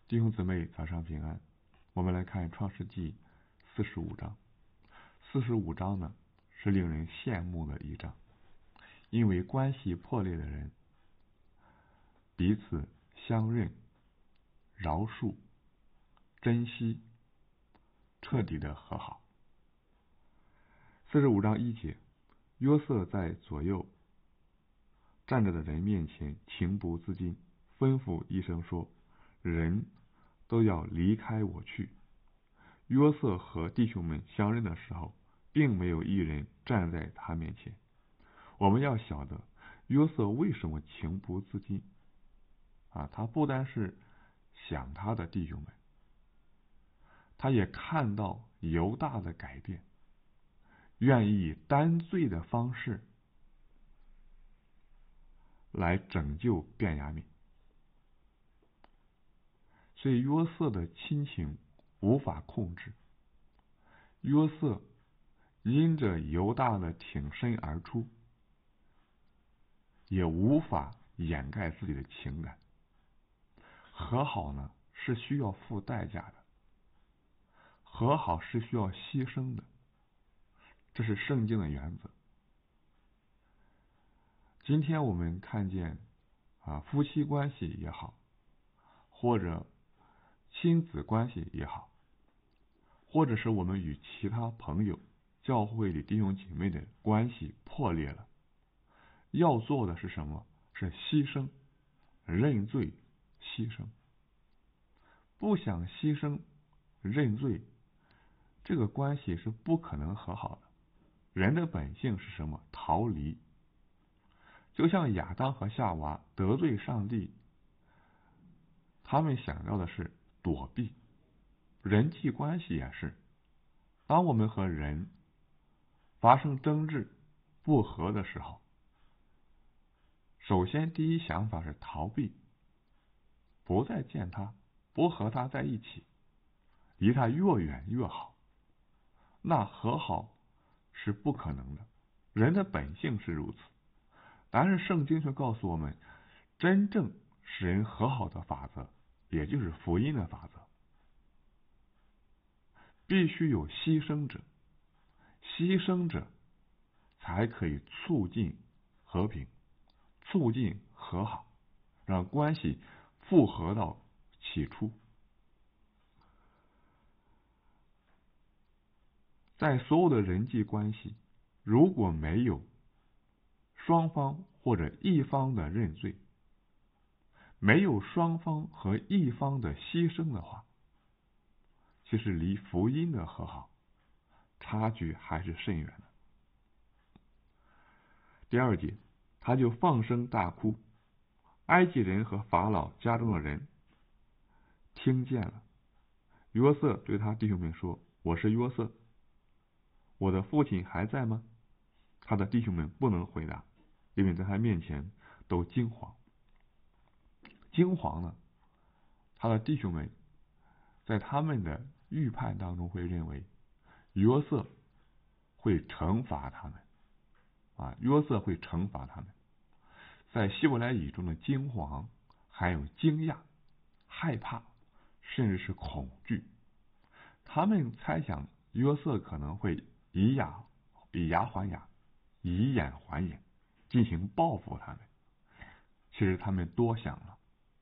弟兄姊妹，早上平安。我们来看创世纪45章。45章呢，是令人羡慕的一章，因为关系破裂的人彼此相认、饶恕、珍惜，彻底的和好。45章1节，约瑟在左右站着的人面前情不自禁，吩咐一声说：人都要离开我去。约瑟和弟兄们相认的时候，并没有一人站在他面前。我们要晓得约瑟为什么情不自禁他不单是想他的弟兄们，他也看到犹大的改变，愿意以担罪的方式来拯救便雅悯。所以约瑟的亲情无法控制，约瑟因着犹大的挺身而出，也无法掩盖自己的情感。和好呢，是需要付代价的，和好是需要牺牲的，这是圣经的原则。今天我们看见夫妻关系也好，或者亲子关系也好，或者是我们与其他朋友、教会里弟兄姐妹的关系破裂了，要做的是什么？是牺牲、认罪、牺牲。不想牺牲、认罪，这个关系是不可能和好的。人的本性是什么？逃离。就像亚当和夏娃得罪上帝，他们想要的是躲避。人际关系也是，当我们和人发生争执、不和的时候，首先第一想法是逃避，不再见他，不和他在一起，离他越远越好。那和好是不可能的，人的本性是如此。但是圣经却告诉我们，真正使人和好的法则，也就是福音的法则，必须有牺牲者，牺牲者才可以促进和平，促进和好，让关系复合到起初。在所有的人际关系，如果没有双方或者一方的认罪，没有双方和一方的牺牲的话，其实离福音的和好差距还是甚远的。第2节，他就放声大哭，埃及人和法老家中的人听见了。约瑟对他弟兄们说：我是约瑟，我的父亲还在吗？他的弟兄们不能回答，因为在他面前都惊惶。惊惶呢，他的弟兄们在他们的预判当中会认为约瑟会惩罚他们约瑟会惩罚他们。在希伯来语中的惊惶还有惊讶、害怕，甚至是恐惧。他们猜想约瑟可能会以牙还牙，以眼还眼，进行报复他们。其实他们多想了。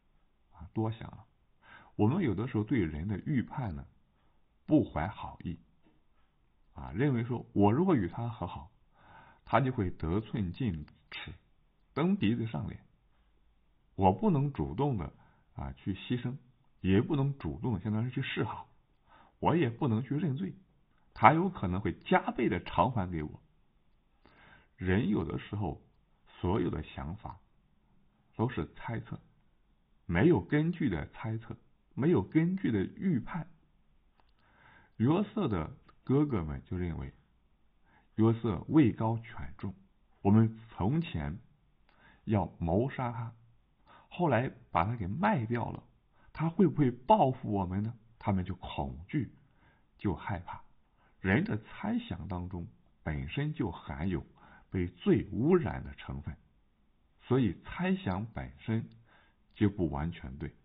我们有的时候对人的预判呢，不怀好意认为说我如果与他和好，他就会得寸进尺，蹬鼻子上脸。我不能主动的去牺牲，也不能主动的相当于去示好，我也不能去认罪，他有可能会加倍的偿还给我。人有的时候所有的想法都是猜测，没有根据的猜测，没有根据的预判。约瑟的哥哥们就认为约瑟位高权重，我们从前要谋杀他，后来把他给卖掉了，他会不会报复我们呢？他们就恐惧，就害怕。人的猜想当中本身就含有被罪污染的成分，所以猜想本身就不完全对。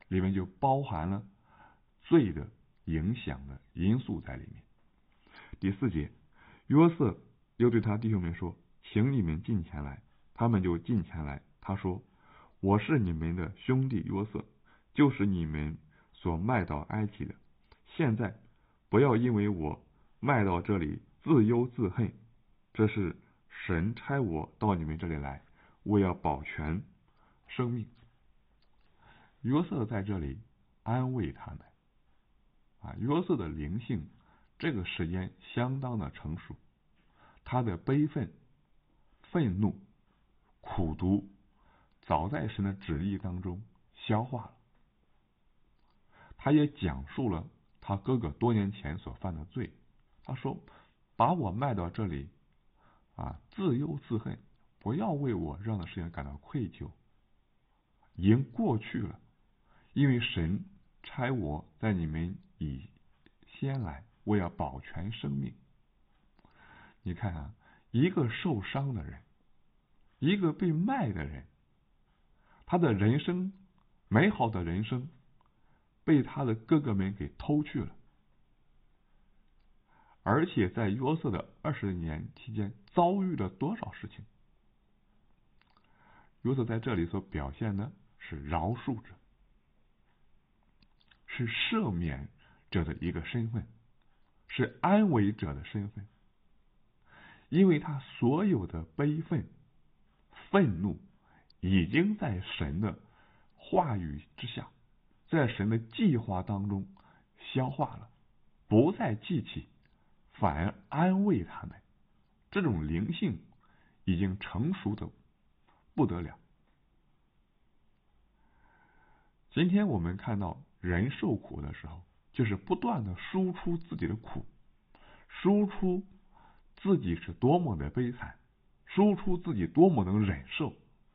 里面就包含了罪的影响的因素在里面。第4节，约瑟又对他弟兄们说，请你们进前来。他们就进前来。他说，我是你们的兄弟约瑟，就是你们所卖到埃及的。现在不要因为我卖到这里自忧自恨，这是神差我到你们这里来，我要保全生命。约瑟在这里安慰他们。约瑟的灵性这个时间相当的成熟，他的悲愤、愤怒、苦毒早在神的旨意当中消化了。他也讲述了他哥哥多年前所犯的罪。他说，把我卖到这里自忧自恨，不要为我这样的事情感到愧疚，已经过去了，因为神差我在你们以先来，我要保全生命。你看一个受伤的人，一个被卖的人，他的人生，美好的人生被他的哥哥们给偷去了。而且在约瑟的20年期间遭遇了多少事情。约瑟在这里所表现的是饶恕者，是赦免者的一个身份，是安慰者的身份。因为他所有的悲愤、愤怒已经在神的话语之下，在神的计划当中消化了，不再记起，反而安慰他们。这种灵性已经成熟的不得了。今天我们看到人受苦的时候，就是不断的输出自己的苦，输出自己是多么的悲惨，输出自己多么能忍受。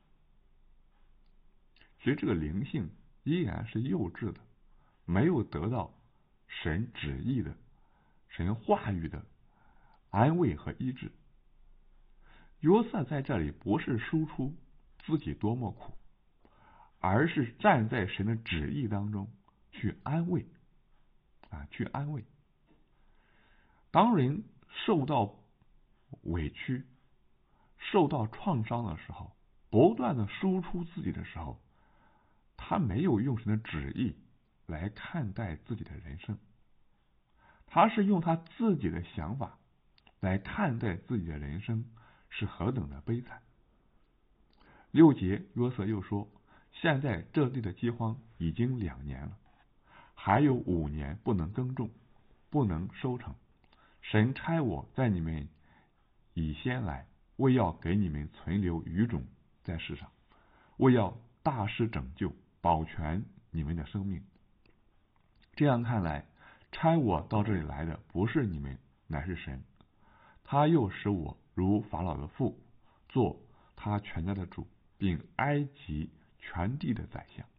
其实这个灵性依然是幼稚的，没有得到神旨意的、神话语的安慰和医治。约瑟在这里不是输出自己多么苦，而是站在神的旨意当中去安慰去安慰。当人受到委屈、受到创伤的时候，不断的输出自己的时候，他没有用神的旨意来看待自己的人生，他是用他自己的想法来看待自己的人生是何等的悲惨。6节，约瑟又说，现在这地的饥荒已经2年了，还有5年不能耕种，不能收成。神差我在你们以先来，为要给你们存留余种在世上，为要大施拯救，保全你们的生命。这样看来，差我到这里来的不是你们，乃是神。他又使我如法老的父，做他全家的主，并埃及全地的宰相。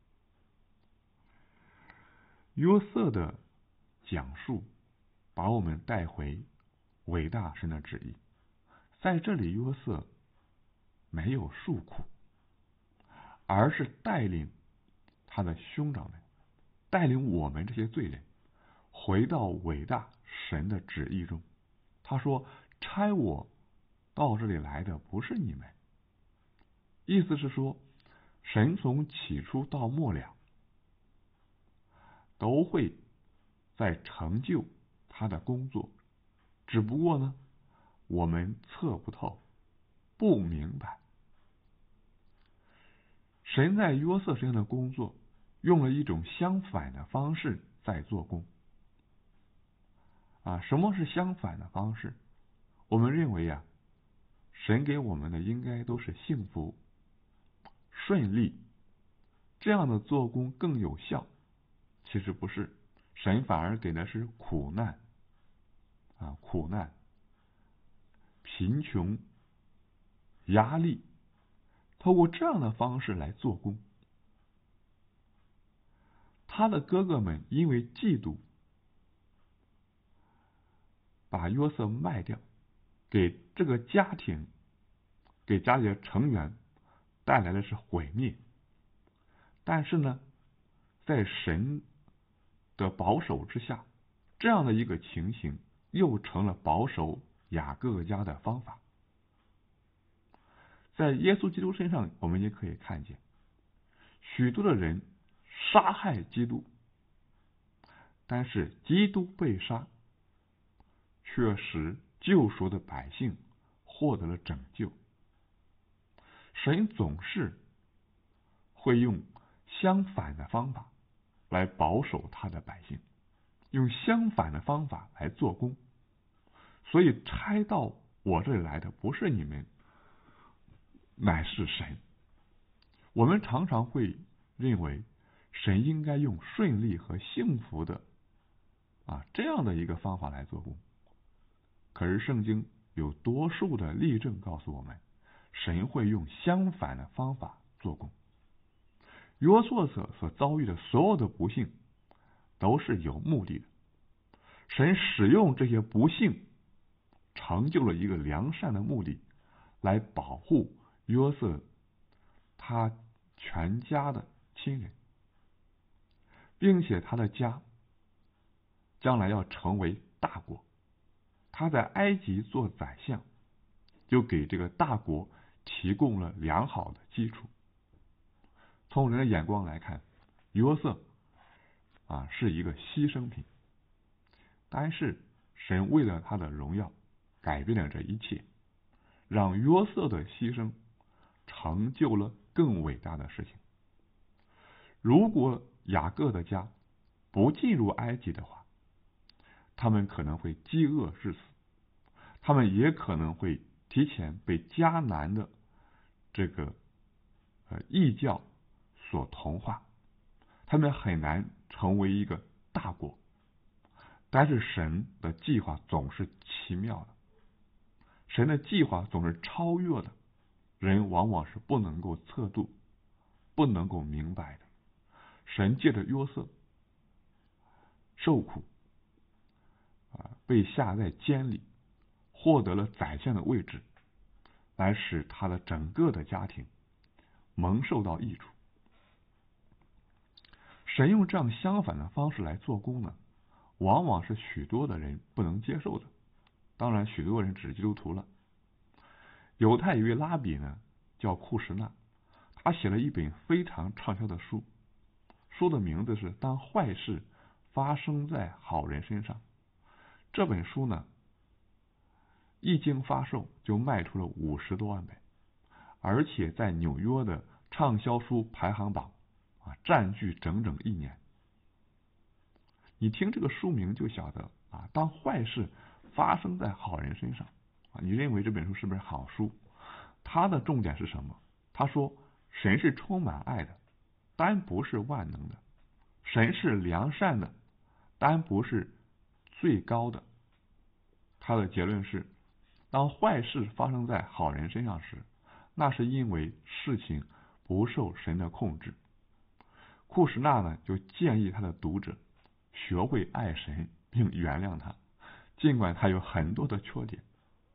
约瑟的讲述把我们带回伟大神的旨意。在这里，约瑟没有诉苦，而是带领他的兄长们，带领我们这些罪人回到伟大神的旨意中。他说，差我到这里来的不是你们。意思是说，神从起初到末了都会在成就他的工作，只不过呢，我们测不透，不明白。神在约瑟身上的工作，用了一种相反的方式在做工。什么是相反的方式？我们认为神给我们的应该都是幸福、顺利，这样的做工更有效。其实不是，神反而给的是苦难苦难、贫穷、压力，透过这样的方式来做工。他的哥哥们因为嫉妒，把约瑟卖掉，给这个家庭，给家里的成员带来的是毁灭。但是呢， 在神的保守之下，这样的一个情形又成了保守雅各家的方法。在耶稣基督身上，我们也可以看见许多的人杀害基督，但是基督被杀，却使救赎的百姓获得了拯救。神总是会用相反的方法来保守他的百姓，用相反的方法来做工。所以差到我这里来的不是你们，乃是神。我们常常会认为神应该用顺利和幸福的这样的一个方法来做工，可是圣经有多数的例证告诉我们，神会用相反的方法做工。约瑟所遭遇的所有的不幸都是有目的的，神使用这些不幸成就了一个良善的目的，来保护约瑟他全家的亲人，并且他的家将来要成为大国。他在埃及做宰相，就给这个大国提供了良好的基础。从人的眼光来看，约瑟是一个牺牲品，但是神为了他的荣耀改变了这一切，让约瑟的牺牲成就了更伟大的事情。如果雅各的家不进入埃及的话，他们可能会饥饿致死，他们也可能会提前被迦南的这个异教所同化，他们很难成为一个大国。但是神的计划总是奇妙的，神的计划总是超越的，人往往是不能够测度，不能够明白的。神借着约瑟受苦被下在监里，获得了宰相的位置，来使他的整个的家庭蒙受到益处。神用这样相反的方式来做工呢，往往是许多的人不能接受的。当然许多人只是基督徒了。犹太有一位拉比呢，叫库什纳，他写了一本非常畅销的书，书的名字是《当坏事发生在好人身上》。这本书呢，一经发售就卖出了50多万本，而且在纽约的畅销书排行榜占据整整1年。你听这个书名就晓得当坏事发生在好人身上你认为这本书是不是好书？它的重点是什么？他说神是充满爱的，但不是万能的；神是良善的，但不是最高的。他的结论是，当坏事发生在好人身上时，那是因为事情不受神的控制。库什纳呢，就建议他的读者学会爱神并原谅他，尽管他有很多的缺点。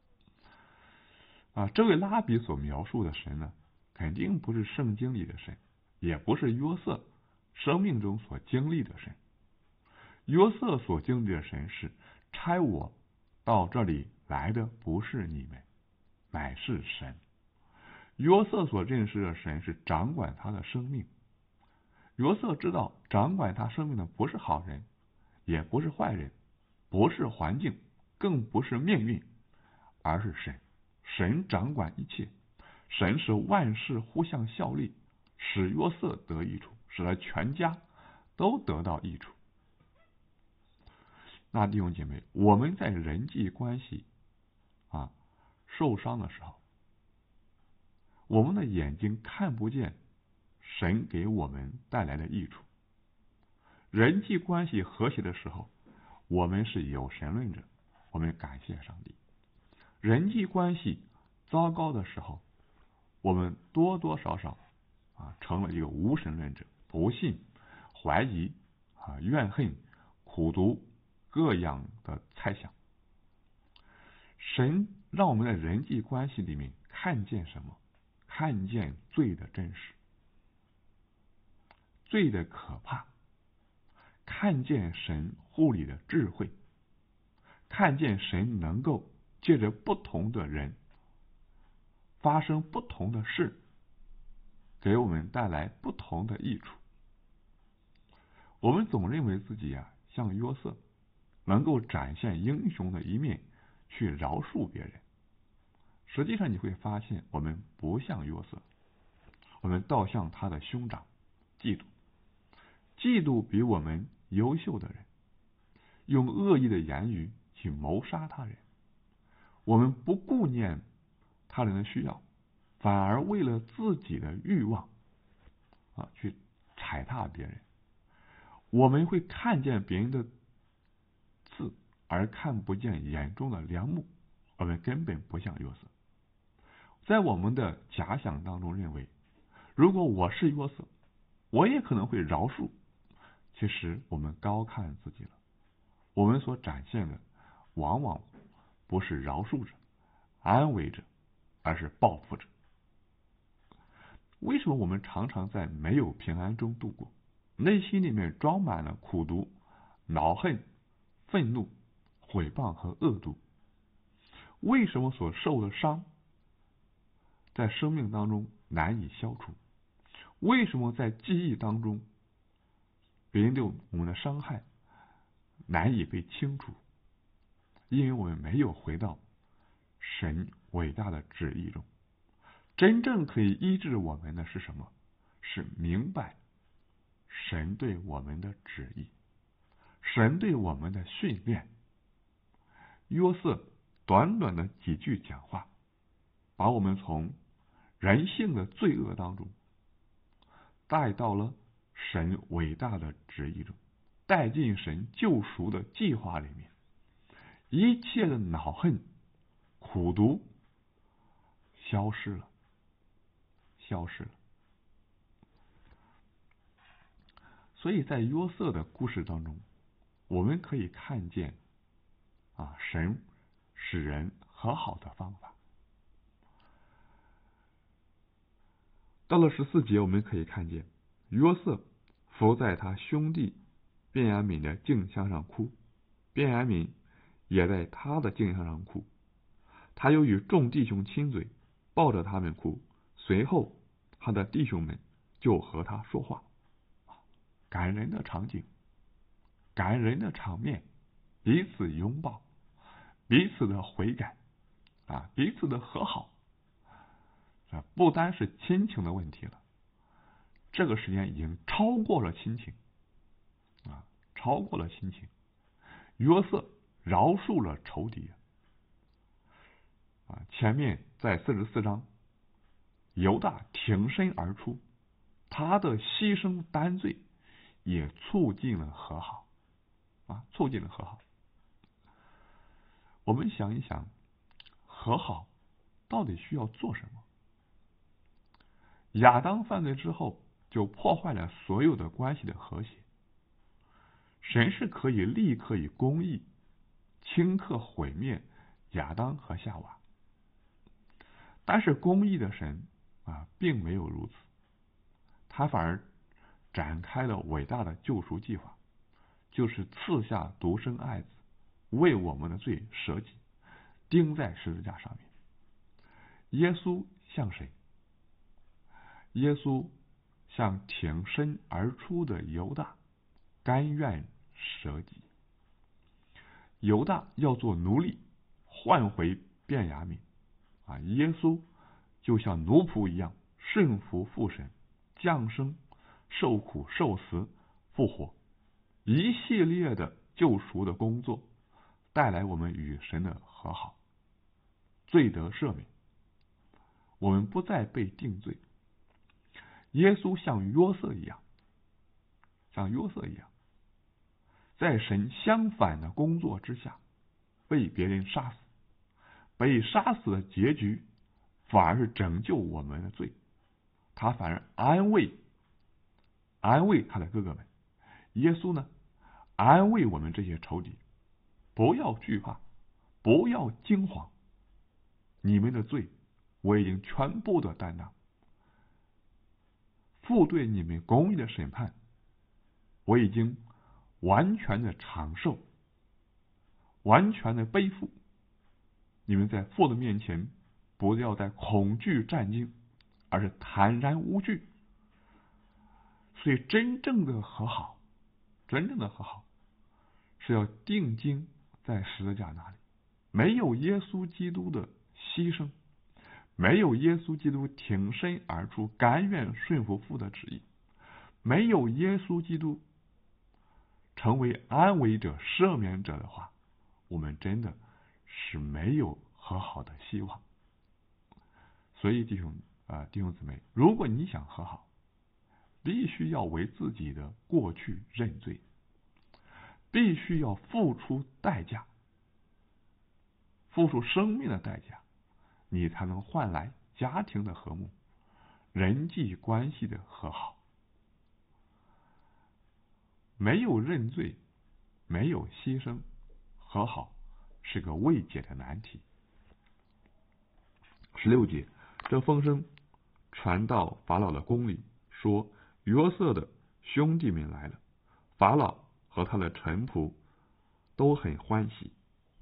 这位拉比所描述的神呢，肯定不是圣经里的神，也不是约瑟生命中所经历的神。约瑟所经历的神是差我到这里来的不是你们，乃是神。约瑟所认识的神是掌管他的生命。约瑟知道掌管他生命的不是好人，也不是坏人，不是环境，更不是命运，而是神。神掌管一切，神使万事互相效力，使约瑟得益处，使他全家都得到益处。那弟兄姐妹，我们在人际关系受伤的时候，我们的眼睛看不见神给我们带来的益处。人际关系和谐的时候，我们是有神论者，我们感谢上帝。人际关系糟糕的时候，我们多多少少成了一个无神论者，不信、怀疑怨恨、苦毒各样的猜想。神让我们在人际关系里面看见什么？看见罪的真实，罪的可怕， 看见神护理的智慧，看见神能够借着不同的人发生不同的事，给我们带来不同的益处。我们总认为自己像约瑟，能够展现英雄的一面，去饶恕别人。实际上你会发现，我们不像约瑟，我们倒像他的兄长嫉妒。嫉妒比我们优秀的人，用恶意的言语去谋杀他人。我们不顾念他人的需要，反而为了自己的欲望去踩踏别人。我们会看见别人的刺，而看不见眼中的梁木。我们根本不像约瑟。在我们的假想当中认为，如果我是约瑟，我也可能会饶恕。其实我们高看自己了，我们所展现的往往不是饶恕者、安慰者，而是报复者。为什么我们常常在没有平安中度过？内心里面装满了苦毒、恼恨、愤怒、毁谤和恶毒。为什么所受的伤在生命当中难以消除？为什么在记忆当中别人对我们的伤害难以被清除？因为我们没有回到神伟大的旨意中。真正可以医治我们的是什么？是明白神对我们的旨意，神对我们的训练。约瑟短短的几句讲话，把我们从人性的罪恶当中带到了神伟大的旨意中，带进神救赎的计划里面。一切的恼恨、苦毒消失了。所以在约瑟的故事当中，我们可以看见神使人和好的方法。到了14节，我们可以看见约瑟伏在他兄弟便雅悯的镜像上哭，便雅悯也在他的镜像上哭。他又与众弟兄亲嘴，抱着他们哭。随后他的弟兄们就和他说话。感人的场景，感人的场面，彼此拥抱，彼此的悔改彼此的和好。不单是亲情的问题了，这个时间已经超过了亲情超过了亲情。约瑟饶恕了仇敌前面在44章，犹大挺身而出，他的牺牲担罪也促进了和好我们想一想，和好到底需要做什么？亚当犯罪之后，就破坏了所有的关系的和谐。神是可以立刻以公义顷刻毁灭亚当和夏娃，但是公义的神并没有如此，他反而展开了伟大的救赎计划，就是赐下独生爱子，为我们的罪舍己，钉在十字架上面。耶稣像谁？耶稣像挺身而出的犹大，甘愿舍己。犹大要做奴隶，换回便雅悯耶稣就像奴仆一样顺服父神，降生、受苦、受死、复活，一系列的救赎的工作，带来我们与神的和好，罪得赦免，我们不再被定罪。耶稣像约瑟一样，在神相反的工作之下，被别人杀死，被杀死的结局反而是拯救我们的罪，他反而安慰他的哥哥们。耶稣呢，安慰我们这些仇敌，不要惧怕，不要惊慌，你们的罪我已经全部的担当，父对你们公义的审判我已经完全的长寿，完全的背负。你们在父的面前，不要再恐惧战惊，而是坦然无惧。所以真正的和好，是要定睛在十字架那里。没有耶稣基督的牺牲，没有耶稣基督挺身而出，甘愿顺服父的旨意，没有耶稣基督成为安慰者、赦免者的话，我们真的是没有和好的希望。所以弟兄姊妹，如果你想和好，必须要为自己的过去认罪，必须要付出代价，付出生命的代价，你才能换来家庭的和睦，人际关系的和好。没有认罪，没有牺牲，和好是个未解的难题。16节，这风声传到法老的宫里，说约瑟的兄弟们来了。法老和他的臣仆都很欢喜。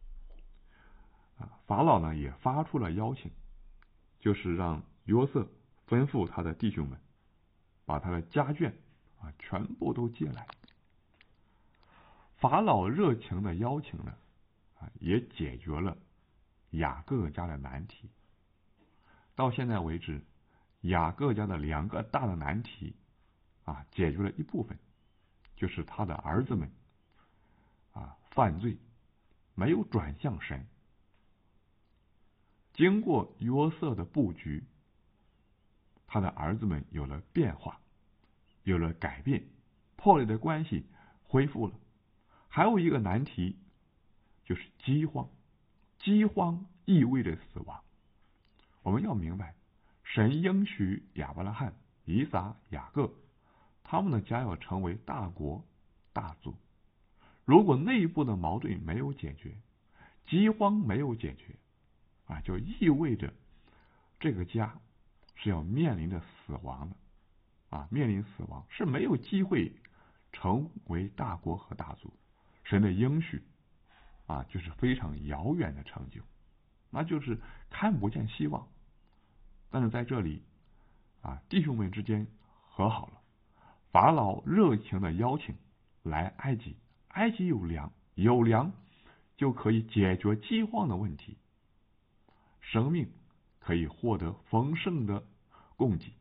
法老呢也发出了邀请，就是让约瑟吩咐他的弟兄们把他的家眷全部都接来。法老热情的邀请呢也解决了雅各家的难题。到现在为止，雅各家的2个大的难题解决了一部分，就是他的儿子们犯罪，没有转向神。经过约瑟的布局，他的儿子们有了变化，有了改变，破裂的关系恢复了。还有一个难题，就是饥荒。饥荒意味着死亡。我们要明白，神应许亚伯拉罕、以撒、雅各，他们的家要成为大国大族。如果内部的矛盾没有解决，饥荒没有解决就意味着这个家是要面临着死亡的面临死亡，是没有机会成为大国和大族。神的应许就是非常遥远的成就，那就是看不见希望。但是在这里弟兄们之间和好了。法老热情的邀请来埃及，埃及有粮，有粮就可以解决饥荒的问题，生命可以获得丰盛的供给。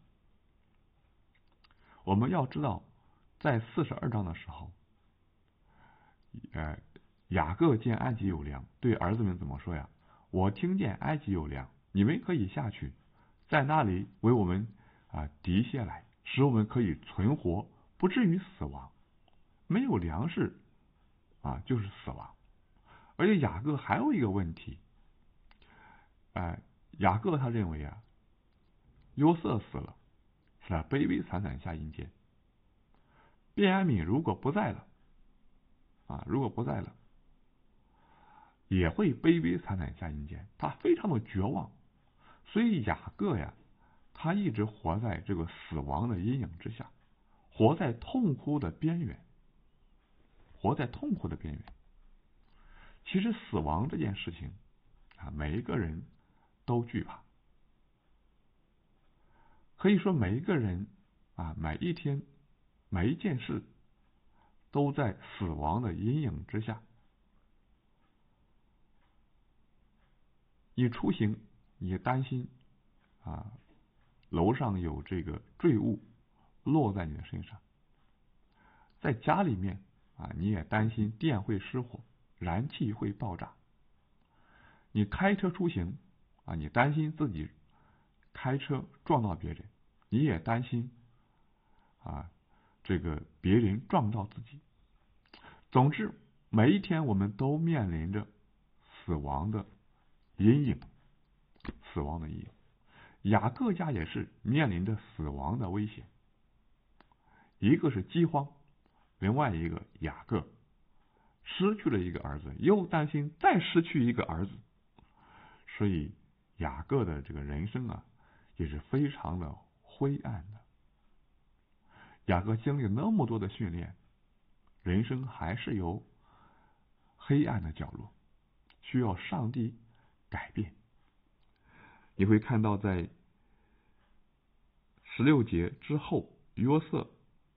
我们要知道，在42章的时候，雅各见埃及有粮，对儿子们怎么说呀？我听见埃及有粮，你们可以下去，在那里为我们滴血来，使我们可以存活，不至于死亡。没有粮食就是死亡。而且雅各还有一个问题，雅各他认为约瑟死了，是他卑微惨惨下阴间。便雅悯如果不在了也会卑微惨惨下阴间，他非常的绝望。所以雅各他一直活在这个死亡的阴影之下，活在痛苦的边缘。其实死亡这件事情每一个人都惧怕，可以说每一个人每一天每一件事都在死亡的阴影之下。你出行，你担心楼上有这个坠物落在你的身上；在家里面你也担心电会失火，燃气会爆炸。你开车出行你担心自己开车撞到别人，你也担心这个别人撞到自己。总之，每一天我们都面临着死亡的阴影。雅各家也是面临着死亡的危险，一个是饥荒，另外一个雅各失去了一个儿子，又担心再失去一个儿子。所以雅各的这个人生也是非常的灰暗的。雅各经历那么多的训练， 人生还是有黑暗的角落，需要上帝改变。你会看到在16节之后，约瑟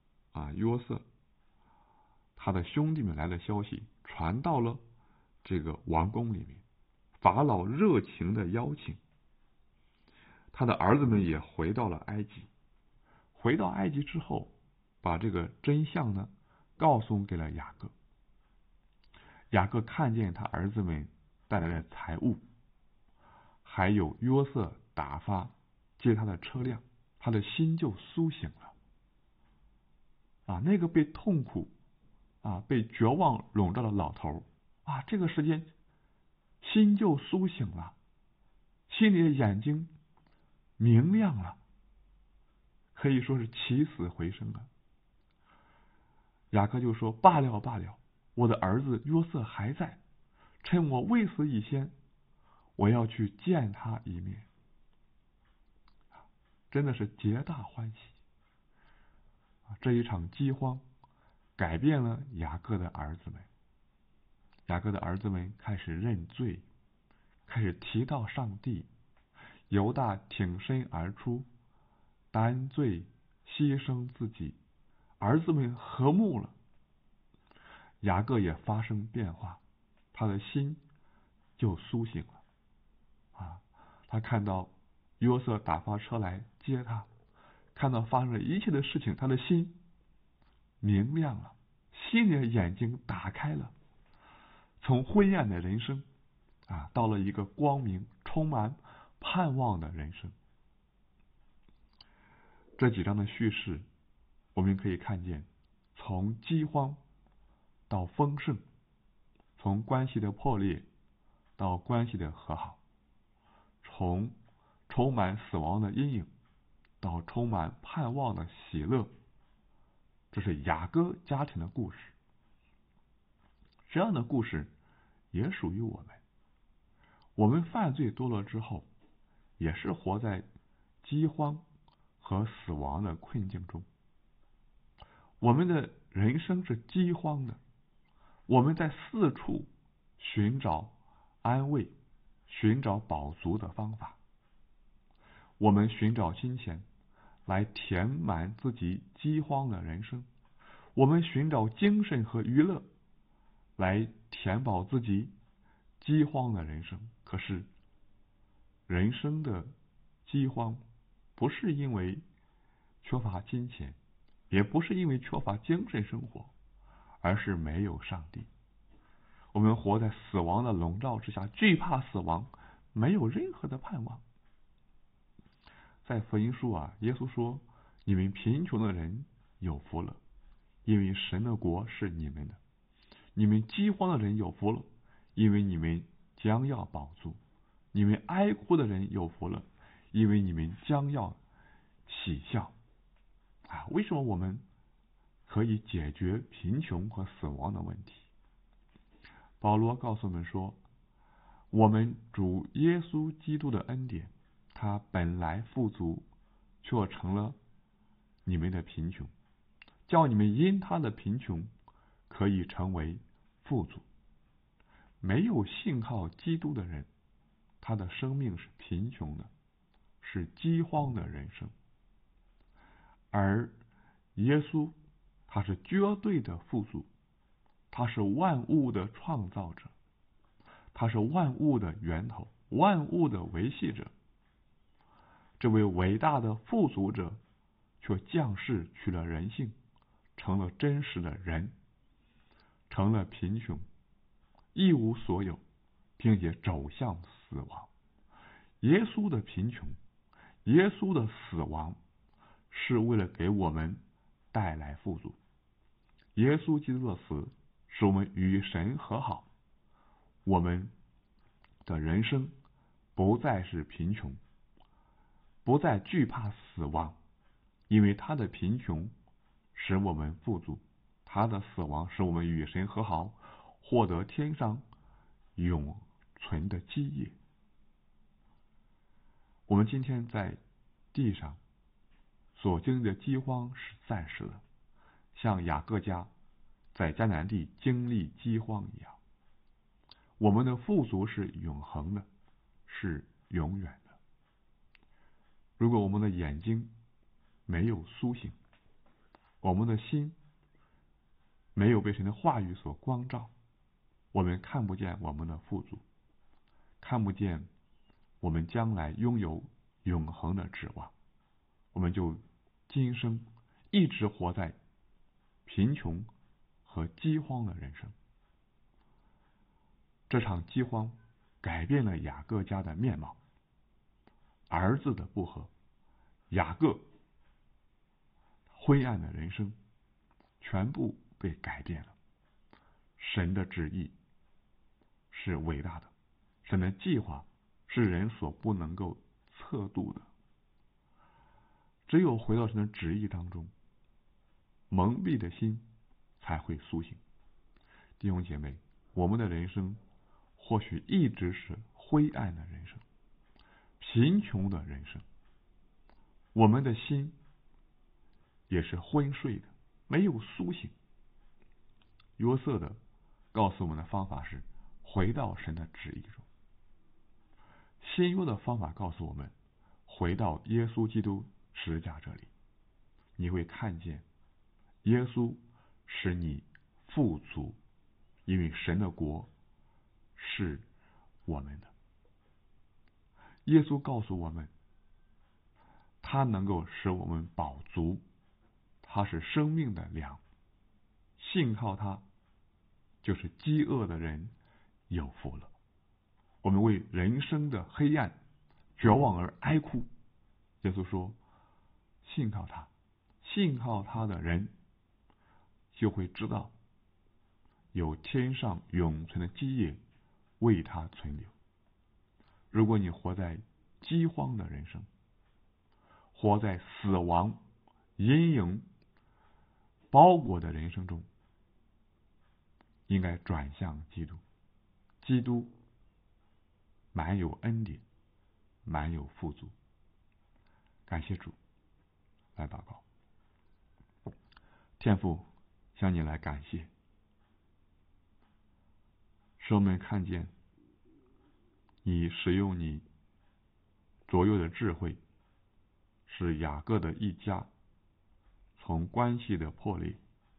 他的兄弟们来的消息传到了这个王宫里面，法老热情的邀请，他的儿子们也回到了埃及。回到埃及之后，把这个真相呢告诉给了雅各。雅各看见他儿子们带来的财物，还有约瑟打发接他的车辆，他的心就苏醒了。那个被痛苦被绝望笼罩的老头这个时间心就苏醒了，心里的眼睛明亮了，可以说是起死回生了。雅各就说：罢了罢了，我的儿子约瑟还在，趁我未死以先，我要去见他一面。真的是皆大欢喜。这一场饥荒改变了雅各的儿子们，雅各的儿子们开始认罪，开始提到上帝。犹大挺身而出，担罪牺牲自己，儿子们和睦了。雅各也发生变化，他的心就苏醒了。他看到约瑟打发车来接他，看到发生了一切的事情，他的心明亮了，心里的眼睛打开了，从灰暗的人生到了一个光明充满盼望的人生。这几章的叙事我们可以看见，从饥荒到丰盛，从关系的破裂到关系的和好，从充满死亡的阴影到充满盼望的喜乐。这是雅各家庭的故事。这样的故事也属于我们。我们犯罪多了之后，也是活在饥荒和死亡的困境中。我们的人生是饥荒的，我们在四处寻找安慰，寻找饱足的方法。我们寻找金钱来填满自己饥荒的人生，我们寻找精神和娱乐来填饱自己饥荒的人生。可是人生的饥荒不是因为缺乏金钱，也不是因为缺乏精神生活，而是没有上帝。我们活在死亡的笼罩之下，惧怕死亡，没有任何的盼望。在福音书耶稣说：你们贫穷的人有福了，因为神的国是你们的；你们饥荒的人有福了，因为你们将要饱足；你们哀哭的人有福了，因为你们将要喜笑。为什么我们可以解决贫穷和死亡的问题？保罗告诉我们说，我们主耶稣基督的恩典，他本来富足，却成了你们的贫穷，叫你们因他的贫穷可以成为富足。没有信靠基督的人，他的生命是贫穷的，是饥荒的人生。而耶稣他是绝对的富足，他是万物的创造者，他是万物的源头，万物的维系者。这位伟大的富足者却降世取了人性，成了真实的人，成了贫穷，一无所有，并且走向死亡。耶稣的贫穷，耶稣的死亡，是为了给我们带来富足。耶稣基督的死使我们与神和好，我们的人生不再是贫穷，不再惧怕死亡，因为他的贫穷使我们富足，他的死亡使我们与神和好，获得天上永存的基业。我们今天在地上所经历的饥荒是暂时的，像雅各家在迦南地经历饥荒一样。我们的富足是永恒的，是永远的。如果我们的眼睛没有苏醒，我们的心没有被神的话语所光照，我们看不见我们的富足，看不见我们将来拥有永恒的指望，我们就今生一直活在贫穷和饥荒的人生。这场饥荒改变了雅各家的面貌，儿子的不和，雅各灰暗的人生全部被改变了。神的旨意是伟大的，神的计划是人所不能够测度的。只有回到神的旨意当中，蒙蔽的心才会苏醒。弟兄姐妹，我们的人生或许一直是灰暗的人生，贫穷的人生，我们的心也是昏睡的，没有苏醒。约瑟的告诉我们的方法是回到神的旨意中。新约的方法告诉我们回到耶稣基督十字架这里，你会看见耶稣使你富足，因为神的国是我们的。耶稣告诉我们，他能够使我们饱足，他是生命的粮，信靠他就是饥饿的人有福了。我们为人生的黑暗绝望而哀哭，耶稣说信靠他，信靠他的人就会知道有天上永存的基业为他存留。如果你活在饥荒的人生，活在死亡阴影包裹的人生中，应该转向基督。基督满有恩典，满有富足。感谢主，来祷告。天父，向你来感谢，使我们看见你使用你左右的智慧，使雅各的一家从关系的破裂、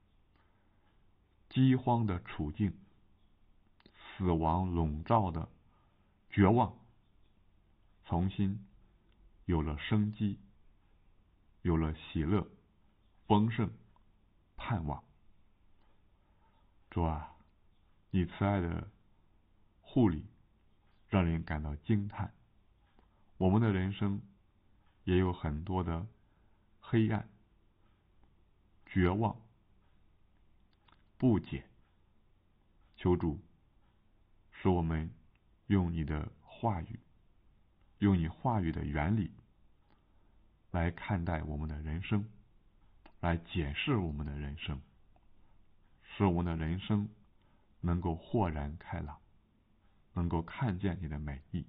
饥荒的处境、死亡笼罩的绝望，重新有了生机，有了喜乐、丰盛、盼望。主啊，你慈爱的护理让人感到惊叹。我们的人生也有很多的黑暗、绝望、不解，求主使我们用你的话语，用你话语的原理来看待我们的人生，来解释我们的人生，使我们的人生能够豁然开朗，能够看见你的美意。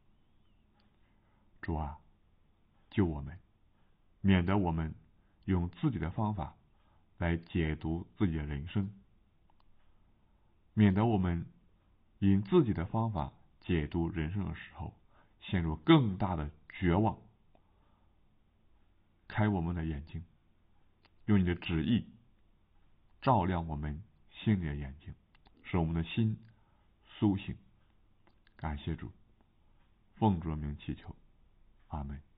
主啊，救我们，免得我们用自己的方法来解读自己的人生，免得我们以自己的方法解读人生的时候陷入更大的绝望。开我们的眼睛，用你的旨意照亮我们心里的眼睛，使我们的心苏醒。感谢主，奉主的名祈求，阿们。